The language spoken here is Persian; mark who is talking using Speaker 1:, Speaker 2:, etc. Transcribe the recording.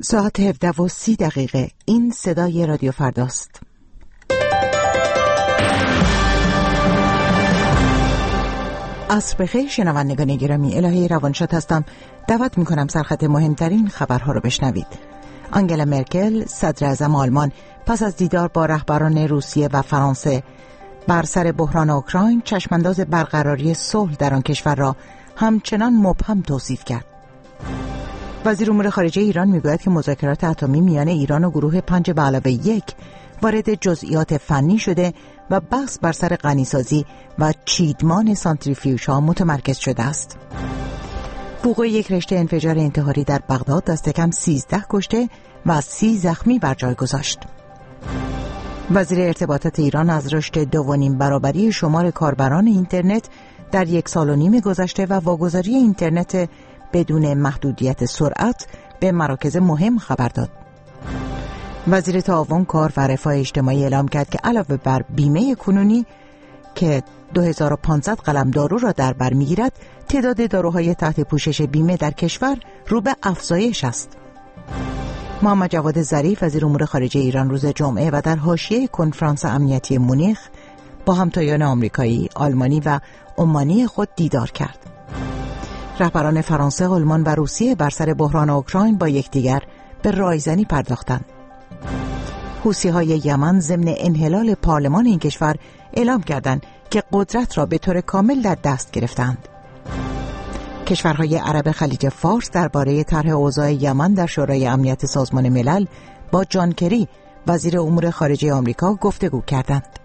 Speaker 1: ساعت 17:30 این صدای رادیو فرداست. عصر بخیر شنوندگان گرامی، الهه روانشاد هستم. دعوت میکنم سرخط مهمترین خبرها رو بشنوید. آنگلا مرکل صدر اعظم آلمان پس از دیدار با رهبران روسیه و فرانسه بر سر بحران اوکراین چشمانداز برقراری صلح در آن کشور را همچنان مبهم توصیف کرد. وزیر امور خارجه ایران میگوید که مذاکرات اتمی میان ایران و گروه 5+1 وارد جزئیات فنی شده و بحث بر سر غنیسازی و چیدمان سانتریفیوژها متمرکز شده است. وقوع یک رشته انفجار انتحاری در بغداد دست کم 13 کشته و 30 زخمی بر جای گذاشت. وزیر ارتباطات ایران از رشد 2.5 برابری شمار کاربران اینترنت در 1.5 سال گذشته و واگذاری اینترنت بدون محدودیت سرعت به مراکز مهم خبر داد. وزیر تعاون، کار و رفاه اجتماعی اعلام کرد که علاوه بر بیمه کنونی که 2500 قلم دارو را در بر میگیرد، تعداد داروهای تحت پوشش بیمه در کشور رو به افزایش است. محمد جواد ظریف وزیر امور خارجه ایران روز جمعه و در حاشیه کنفرانس امنیتی مونیخ با همتایان آمریکایی، آلمانی و عمانی خود دیدار کرد. رهبران فرانسه، آلمان و روسیه بر سر بحران اوکراین با یکدیگر به رایزنی پرداختند. حوثی‌های یمن ضمن انحلال پارلمان این کشور اعلام کردند که قدرت را به طور کامل در دست گرفتند. کشورهای عرب خلیج فارس درباره طرح اوضاع یمن در شورای امنیت سازمان ملل با جان کری وزیر امور خارجه آمریکا گفتگو کردند.